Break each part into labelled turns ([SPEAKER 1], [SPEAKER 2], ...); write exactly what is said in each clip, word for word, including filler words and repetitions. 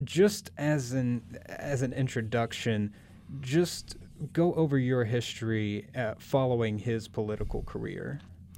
[SPEAKER 1] Just as an as an introduction, just go over your history uh, following his political career.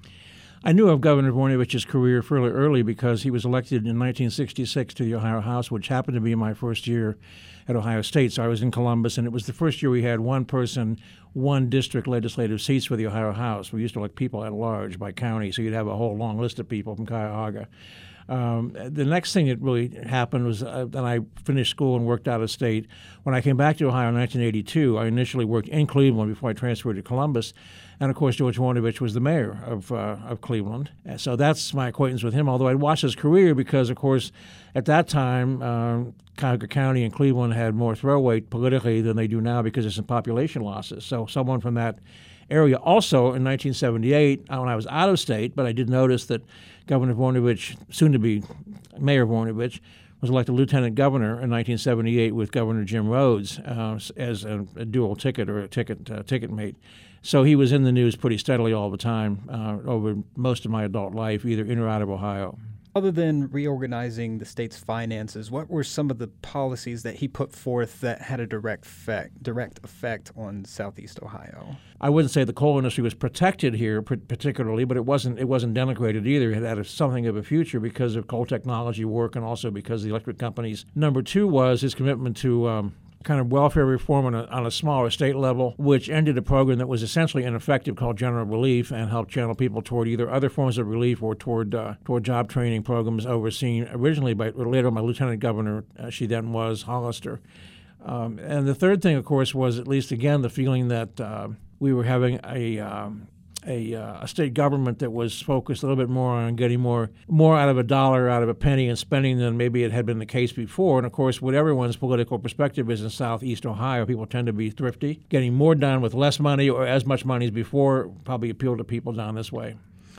[SPEAKER 2] I knew of Governor Voinovich's career fairly early because he was elected in nineteen sixty-six to the Ohio House, which happened to be my first year at Ohio State. So I was in Columbus, and it was the first year we had one person, one district legislative seats for the Ohio House. We used to elect people at large by county, so you'd have a whole long list of people from Cuyahoga. Um, the next thing that really happened was uh, that I finished school and worked out of state. When I came back to Ohio in nineteen eighty-two, I initially worked in Cleveland before I transferred to Columbus. And, of course, George Voinovich was the mayor of uh, of Cleveland. And so that's my acquaintance with him, although I'd watched his career because, of course, at that time, um, Cuyahoga County and Cleveland had more throw weight politically than they do now because of some population losses. So someone from that area. Also, in nineteen seventy-eight, when I was out of state, but I did notice that Governor Voinovich, soon to be Mayor Voinovich, was elected lieutenant governor in nineteen seventy-eight with Governor Jim Rhodes uh, as a, a dual ticket or a ticket uh, ticket mate. So he was in the news pretty steadily all the time uh, over most of my adult life, either in or out of Ohio.
[SPEAKER 1] Other than reorganizing the state's finances, what were some of the policies that he put forth that had a direct effect, direct effect on Southeast Ohio?
[SPEAKER 2] I wouldn't say the coal industry was protected here particularly, but it wasn't it wasn't denigrated either. It had something of a future because of coal technology work and also because of the electric companies. Number two was his commitment to um, kind of welfare reform on a, on a smaller state level, which ended a program that was essentially ineffective called General Relief and helped channel people toward either other forms of relief or toward uh, toward job training programs overseen originally by later by Lieutenant Governor, uh, she then was, Hollister. Um, and the third thing, of course, was at least again the feeling that uh, we were having a um, A, uh, a state government that was focused a little bit more on getting more more out of a dollar, out of a penny, and spending than maybe it had been the case before. And, of course, what everyone's political perspective is in southeast Ohio, people tend to be thrifty. Getting more done with less money or as much money as before probably appealed to people down this way.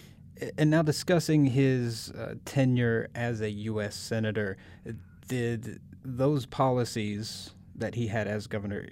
[SPEAKER 1] And now discussing his uh, tenure as a U S senator, did those policies that he had as governor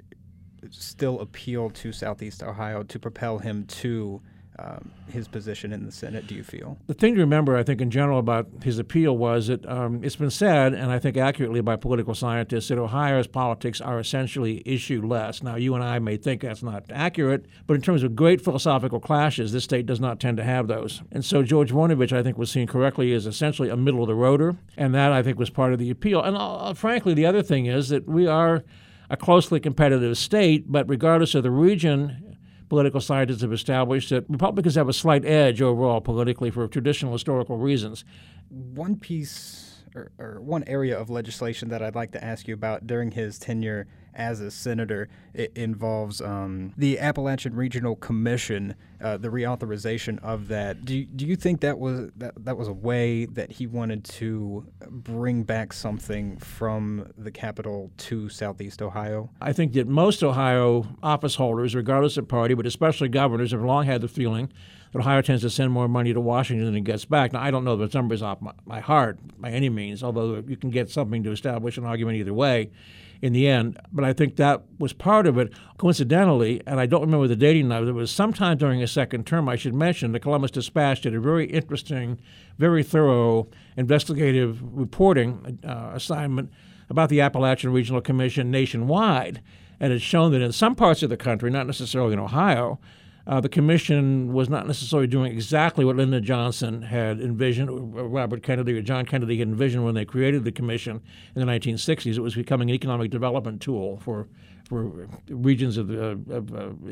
[SPEAKER 1] still appeal to southeast Ohio to propel him to Um, his position in the Senate, do you feel?
[SPEAKER 2] The thing to remember, I think, in general about his appeal was that um, it's been said, and I think accurately by political scientists, that Ohio's politics are essentially issue-less. Now, you and I may think that's not accurate, but in terms of great philosophical clashes, this state does not tend to have those. And so George Voinovich, I think, was seen correctly as essentially a middle-of-the-roader, and that, I think, was part of the appeal. And uh, frankly, the other thing is that we are a closely competitive state, but regardless of the region, political scientists have established that Republicans have a slight edge overall politically for traditional historical reasons.
[SPEAKER 1] One piece or, or one area of legislation that I'd like to ask you about during his tenure as a senator, it involves um, the Appalachian Regional Commission, uh, the reauthorization of that. Do you, do you think that was that, that was a way that he wanted to bring back something from the capital to Southeast Ohio?
[SPEAKER 2] I think that most Ohio office holders, regardless of party, but especially governors, have long had the feeling that Ohio tends to send more money to Washington than it gets back. Now, I don't know those numbers off my, my heart by any means, although you can get something to establish an argument either way in the end. But I think that was part of it. Coincidentally, and I don't remember the dating now, it was sometime during his second term, I should mention, the Columbus Dispatch did a very interesting, very thorough investigative reporting uh, assignment about the Appalachian Regional Commission nationwide. And it's shown that in some parts of the country, not necessarily in Ohio, Uh, the commission was not necessarily doing exactly what Lyndon Johnson had envisioned, or Robert Kennedy or John Kennedy had envisioned when they created the commission in the nineteen sixties. It was becoming an economic development tool for for regions of, the, of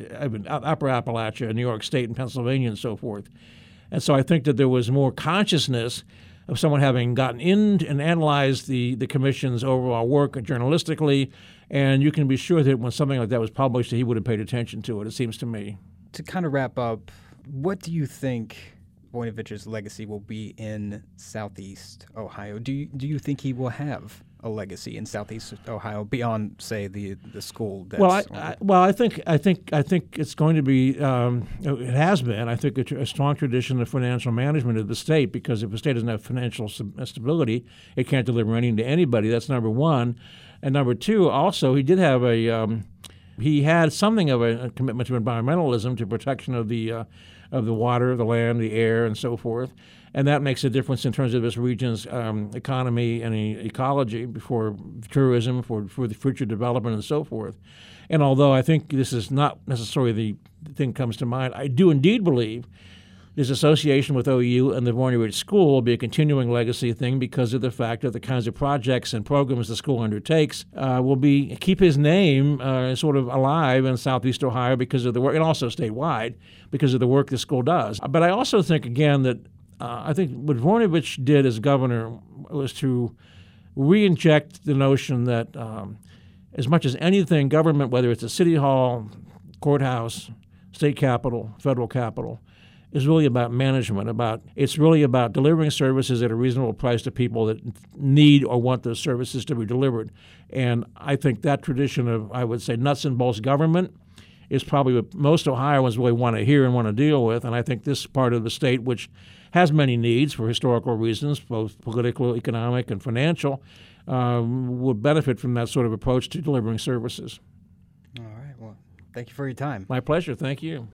[SPEAKER 2] uh, Upper Appalachia, New York State, and Pennsylvania, and so forth. And so I think that there was more consciousness of someone having gotten in and analyzed the, the commission's overall work journalistically, and you can be sure that when something like that was published, that he would have paid attention to it, it seems to me.
[SPEAKER 1] To kind of wrap up, what do you think Voinovich's legacy will be in Southeast Ohio? Do you, do you think he will have a legacy in Southeast Ohio beyond, say, the the school? That's
[SPEAKER 2] well, I, I, well, I think I think I think it's going to be. Um, it has been. I think a, a strong tradition of financial management of the state, because if a state doesn't have financial stability, it can't deliver anything to anybody. That's number one, and number two. Also, he did have a. Um, He had something of a, a commitment to environmentalism, to protection of the uh, of the water, the land, the air, and so forth. And that makes a difference in terms of this region's um, economy and e- ecology for tourism, for, for the future development, and so forth. And although I think this is not necessarily the thing that comes to mind, I do indeed believe this association with O U and the Vorney School will be a continuing legacy thing because of the fact that the kinds of projects and programs the school undertakes uh, will be keep his name uh, sort of alive in Southeast Ohio because of the work, and also statewide because of the work the school does. But I also think, again, that uh, I think what Vorney did as governor was to re-inject the notion that um, as much as anything, government, whether it's a city hall, courthouse, state capitol, federal capitol, is really about management. About it's really about delivering services at a reasonable price to people that need or want those services to be delivered. And I think that tradition of, I would say, nuts and bolts government is probably what most Ohioans really want to hear and want to deal with. And I think this part of the state, which has many needs for historical reasons, both political, economic, and financial, um, would benefit from that sort of approach to delivering services.
[SPEAKER 1] All right. Well, thank you for your time.
[SPEAKER 2] My pleasure. Thank you.